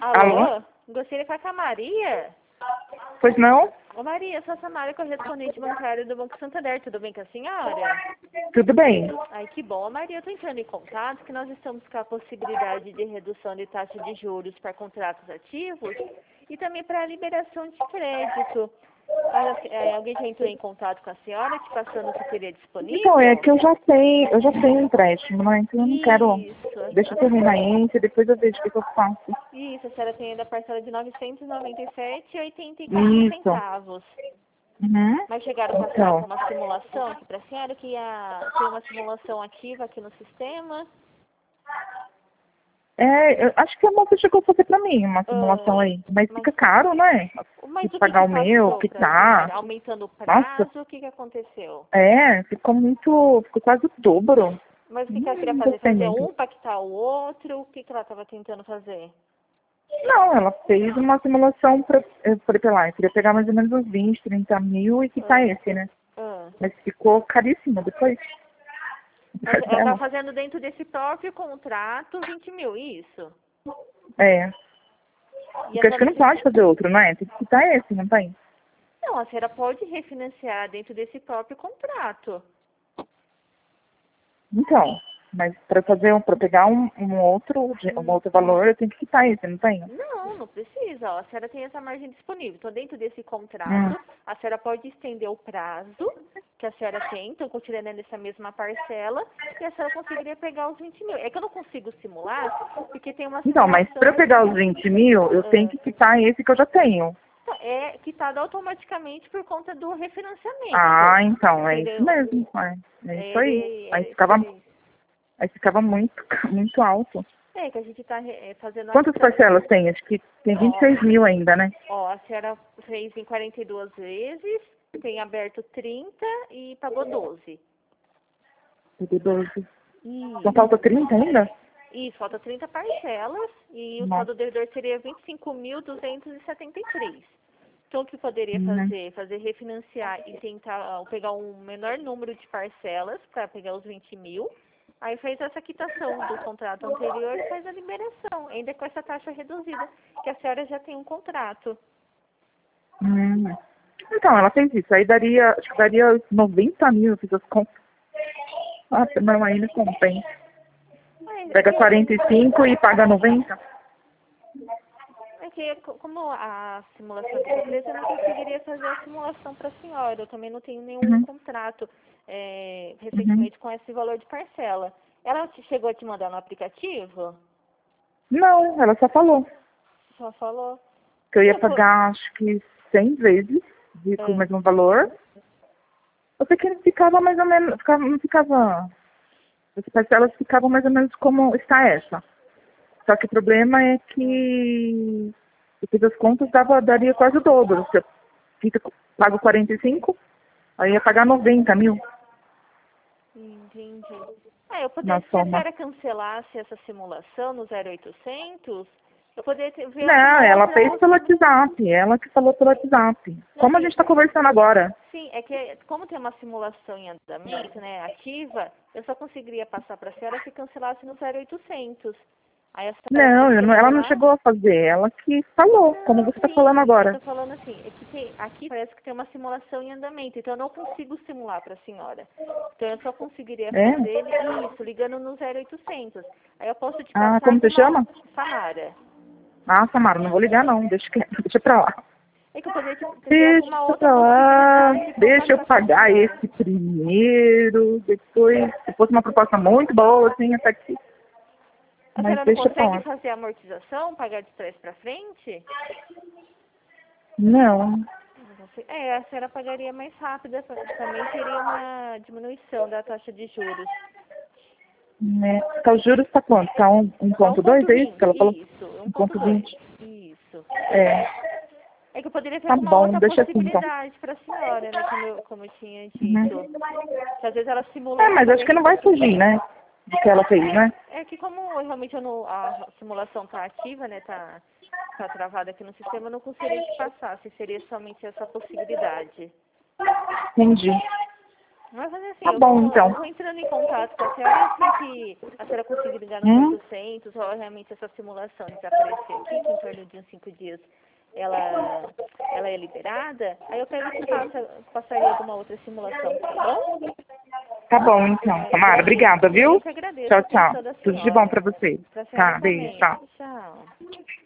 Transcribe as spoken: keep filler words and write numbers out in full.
Alô? Alô? Gostaria de falar com a Maria? Pois não? Ô Maria, eu sou a Samara, correspondente bancária do Banco Santander. Tudo bem com a senhora? Tudo bem. Ai, que bom. Maria, eu estou entrando em contato que nós estamos com a possibilidade de redução de taxa de juros para contratos ativos e também para liberação de crédito. Ah, é, alguém já entrou em contato com a senhora, te passando o que teria disponível? Então, é que eu já tenho, eu já tenho empréstimo, né? Então eu não quero. Isso. Deixa eu terminar esse, depois eu vejo o que, que eu faço. Isso, a senhora tem ainda a parcela de novecentos e noventa e sete reais e oitenta e quatro Isso. centavos. Uhum. Mas chegaram a passar Então. com uma simulação aqui para a senhora, que ia ter uma simulação ativa aqui no sistema. É, eu acho que a moça chegou a fazer pra mim uma simulação Ah, aí. Mas mas, fica caro, né? mas Se o que pagar que o meu, passou que para a senhora? tá. Aumentando o Nossa, prazo, o que que aconteceu? é, ficou muito. Ficou quase o dobro. Mas o que que ela queria Não fazer? gostei Fazer muito. um para quitar o outro? O que que ela estava tentando fazer? Não, ela fez uma simulação pra. Eu falei pra ela, eu queria pegar mais ou menos uns vinte, trinta mil e quitar Ah, esse, né? ah. Mas ficou caríssimo depois. Mas ela está Dela. fazendo dentro desse próprio contrato vinte mil, isso? É. E a Porque acho que senhora não se... pode fazer outro, não é? Tem que quitar esse, não tem? Não, a senhora pode refinanciar dentro desse próprio contrato. Então, mas para fazer, um- para pegar um, um outro, um Hum. outro valor, eu tenho que quitar esse, não tem? Não, não precisa. Ó. A senhora tem essa margem disponível. Então, dentro desse Hum. contrato, a senhora pode estender o prazo que a senhora tem, então, continuando nessa mesma parcela, e a senhora conseguiria pegar os vinte mil. É que eu não consigo simular, porque tem uma Então, mas simulação... para eu pegar os vinte mil, eu tenho ah, que quitar esse que eu já tenho. é quitado automaticamente por conta do refinanciamento. Ah, então, é isso Entendeu? mesmo. É, é É, isso aí. ele, Aí é, ficava, seria... aí ficava muito, muito alto. É que a gente está fazendo a Quantas quitação. parcelas tem? Acho que tem vinte e Ó, seis mil ainda, né? ó, a senhora fez em quarenta e duas vezes, tem aberto trinta e pagou doze. De doze. Não falta Isso. trinta ainda? Isso, falta trinta parcelas e o Nossa. saldo devedor seria vinte e cinco mil duzentos e setenta e três. Então, o que poderia Uhum. fazer? Fazer refinanciar e tentar ó, pegar um menor número de parcelas para pegar os vinte mil. Aí faz essa quitação do contrato anterior e faz a liberação, ainda com essa taxa reduzida, que a senhora já tem um contrato. Hum. Então, ela fez isso. Aí daria, acho que daria noventa mil, eu fiz as contas. Ah, não, aí não compensa. Mas é Pega que, quarenta e cinco e paga noventa. é que co- como a simulação aqui está presa, eu não conseguiria fazer a simulação para a senhora. Eu também não tenho nenhum Uhum. contrato é, Uhum. recentemente com esse valor de parcela. Ela te- chegou a te mandar no aplicativo? Não, ela só falou Só falou. que eu E ia eu fui... pagar, acho que cem vezes de, com o Ah, mesmo valor. Eu sei que ele ficava mais ou menos, ficava, não ficava, as parcelas ficavam mais ou menos como está essa. Só que o problema é ah, que eu fiz as contas, dava, daria quase o dobro. Se eu fica, pago quarenta e cinco, aí ia pagar noventa mil entendi. Ah, eu na poderia, se a soma. senhora cancelasse essa simulação no zero oitocentos, eu poderia ter- ver Não, alguma ela outra fez pelo possibilidade. WhatsApp, ela que falou pelo WhatsApp. Não, Como a assim, gente está conversando agora? sim, é que como tem uma simulação em andamento, né, ativa, eu só conseguiria passar para a senhora se cancelasse no zero oitocentos. Aí a senhora Não, eu não, ela não cancelar. chegou a fazer, ela que falou, como Não, você está falando sim, eu agora. tô falando assim, é que tem, aqui parece que tem uma simulação em andamento, então eu não consigo simular para a senhora. Então eu só conseguiria É? fazer isso, ligando no zero oitocentos. Aí eu posso te Ah, passar como com você uma chama? Samara. Ah, Samara, não vou ligar não, deixa, que, deixa pra lá. É que eu poderia te, te ver alguma Deixa outra pra lá, possibilidade para deixa eu passar para a pagar senhora. esse primeiro, depois, se fosse uma proposta muito boa, assim, até que, A mas senhora não deixa pra consegue lá. fazer a amortização, pagar de trás para frente? Não, É, a senhora pagaria mais rápida, também teria uma diminuição da taxa de juros. né, tá, os juros tá quanto? Tá um, Tá um 1.2, ponto é isso que vinte, ela falou? isso, um ponto dois, um ponto vinte. isso. É, É que eu poderia ter tá alguma bom, outra deixa assim então. possibilidade para a senhora, né, como eu, como eu tinha Uhum. dito. Que às vezes ela É, simulando mas acho também... que não vai fugir, né? Do que ela fez, né? É que como eu realmente eu não, a simulação tá ativa, né, tá, tá travada aqui no sistema, eu não conseguiria te passar, se seria somente essa possibilidade. Entendi. Mas fazer assim, Tá eu bom, vou, então. eu vou entrando em contato com a senhora assim que a senhora conseguir ligar no Hum? quatrocentos, ou realmente essa simulação desaparecer aqui, que em torno de uns cinco dias ela, ela é liberada, aí eu pego e passa, passaria alguma outra simulação, tá bom? Tá bom, então. Tamara, Daí, obrigada, eu viu? que agradeço a Tchau, tchau. atenção da Tudo de bom senhora. pra você. Pra senhora Tá, beijo, também. tchau. Tchau.